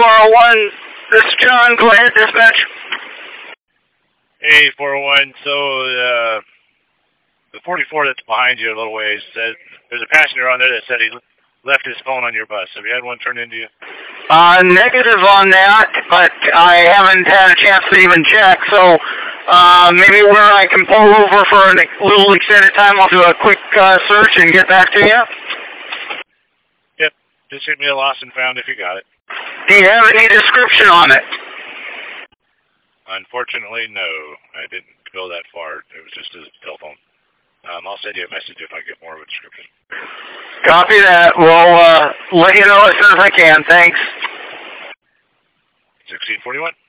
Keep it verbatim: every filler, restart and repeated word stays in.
four oh one, this is John. Go ahead, dispatch. Hey, four oh one. So, uh, the forty-four that's behind you a little ways said there's a passenger on there that said he left his phone on your bus. Have you had one turned into you? Uh, negative on that, but I haven't had a chance to even check, so uh, maybe where I can pull over for a little extended time, I'll do a quick uh, search and get back to you. Yep, just hit me a lost and found if you got it. Do you have any description on it? Unfortunately, no. I didn't go that far. It was just his telephone. Um, I'll send you a message if I get more of a description. Copy that. We'll uh, let you know as soon as I can. Thanks. sixteen forty-one.